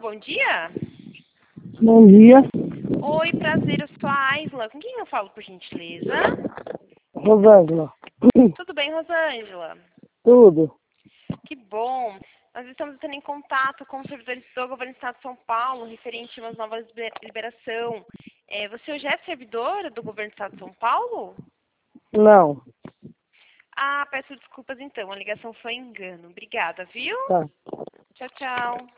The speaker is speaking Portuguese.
bom dia. Bom dia, Oi, prazer, eu sou a Aisla. Com quem eu falo, por gentileza? Rosângela. Tudo bem, Rosângela? Tudo. Que bom. Nós estamos entrando em contato com os servidores do governo do Estado de São Paulo, referente a umas novas liberação. Você hoje é servidora do governo do Estado de São Paulo? Não, Ah, peço desculpas então, a ligação foi engano. Obrigada, viu? tá. Tchau, tchau.